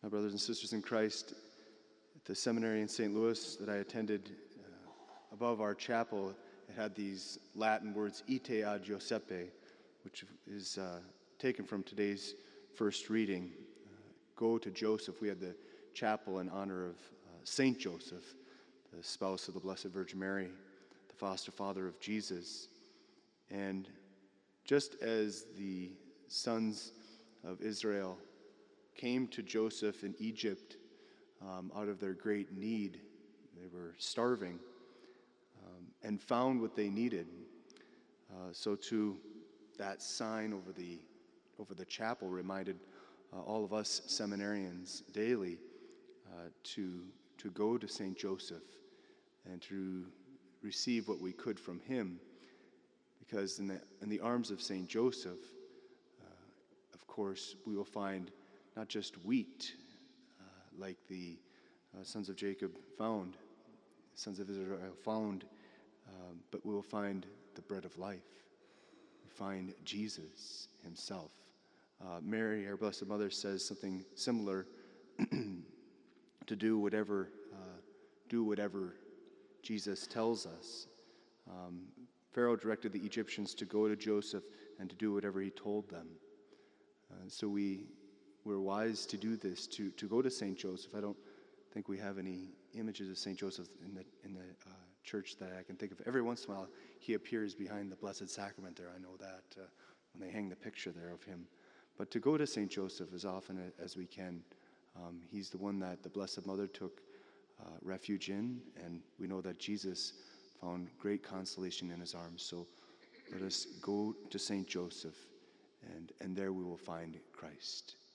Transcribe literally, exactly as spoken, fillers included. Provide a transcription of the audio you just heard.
My brothers and sisters in Christ, at the seminary in Saint Louis that I attended, uh, above our chapel, it had these Latin words, ite ad Josepe, which is uh, taken from today's first reading. Uh, go to Joseph. We had the chapel in honor of uh, Saint Joseph, the spouse of the Blessed Virgin Mary, the foster father of Jesus. And just as the sons of Israel came to Joseph in Egypt um, out of their great need, they were starving, um, and found what they needed. Uh, so too, that sign over the over the chapel reminded uh, all of us seminarians daily uh, to to go to Saint Joseph and to receive what we could from him, because in the in the arms of Saint Joseph, uh, of course, we will find not just wheat, uh, like the uh, sons of Jacob found, sons of Israel found, um, but we will find the bread of life. We find Jesus himself. Uh, Mary, our Blessed Mother, says something similar, to do whatever, uh, do whatever Jesus tells us. Um, Pharaoh directed the Egyptians to go to Joseph and to do whatever he told them. Uh, so we we're wise to do this, to, to go to Saint Joseph. I don't think we have any images of Saint Joseph in the in the uh, church that I can think of. Every once in a while, he appears behind the Blessed Sacrament there. I know that uh, when they hang the picture there of him. But to go to Saint Joseph as often as we can. Um, he's the one that the Blessed Mother took uh, refuge in, and we know that Jesus found great consolation in his arms. So let us go to Saint Joseph, and, and there we will find Christ.